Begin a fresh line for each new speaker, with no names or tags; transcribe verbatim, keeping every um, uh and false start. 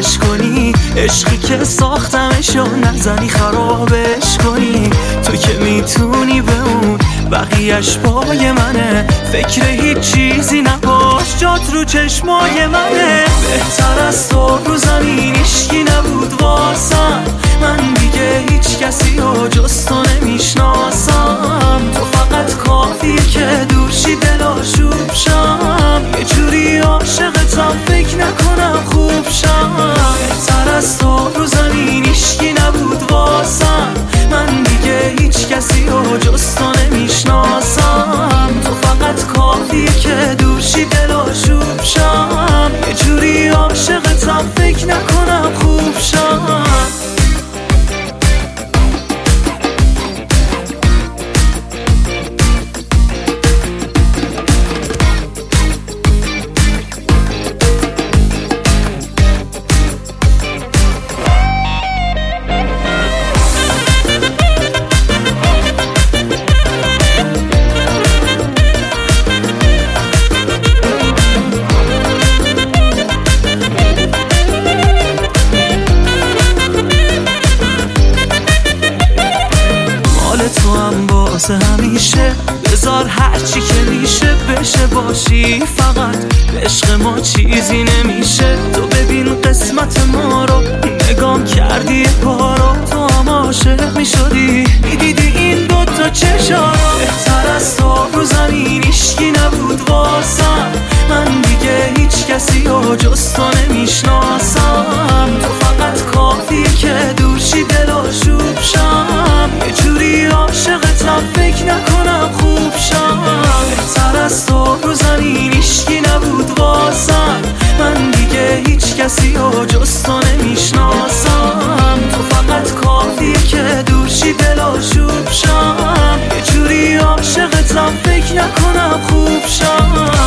خرابش کنی، عشقی که ساختمشو نزنی خرابش کنی. تو که میتونی به اون بقیهش پای منه، فکر هیچ چیزی نباش جات رو چشمای منه. بهتر از تو رو زمین هیچکی نبود واسم، من دیگه هیچ کسی رو جز تو نمیشناسم. تو فقط کافیه که دورشی دلاشوب شم، یه جوری عاشقتم فکر نکنم خوب شم. بهتر از تو رو زمین هیچکی نبود واسم، من دیگه هیچ کسی رو جز تو نمیشناسم. تو فقط کافیه که دورشی دلاشوب شم، یه جوری عاشقتم فکر نکنم خوب شم. تو هم واسه همیشه بذار هرچی که میشه بشه باشی. فقط به عشق ما چیزی نمیشه، تو ببین قسمت ما رو نگام کردی پارو. تو هم عاشق میشدی میدیدی این دوتا چشا رو. بهتر از تو رو زمین هیچکی نبود واسم، من دیگه هیچ کسی رو جز تو نمیشناسم. تو فقط کافیه که دورشی دلاشوب شم، یه جوری عاشقتم فکر نکنم خوب شم. بهتر از تو رو زمین هیچکی نبود واسم، من دیگه هیچ کسی رو جز تو نمیشناسم. تو فقط کافیه که دورشی دلاشوب شم، یه جوری عاشقتم فکر نکنم خوب شم.